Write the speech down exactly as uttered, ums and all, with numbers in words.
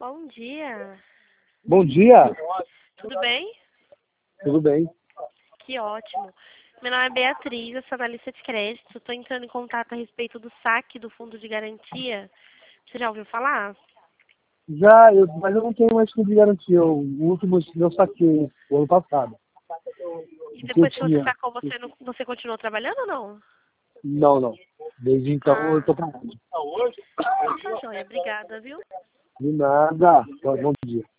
Bom dia. Bom dia. Tudo bem? Tudo bem. Que ótimo. Meu nome é Beatriz, eu sou analista de crédito. Estou entrando em contato a respeito do saque do fundo de garantia. Você já ouviu falar? Já, eu, mas eu não tenho mais fundo de garantia. O último eu saquei o ano passado. E O que eu depois que você tinha. sacou, você, não, você continuou trabalhando ou não? Não, não. Desde então eu Ah, tô parado. tá joia. Obrigada, viu? De nada. Bom dia.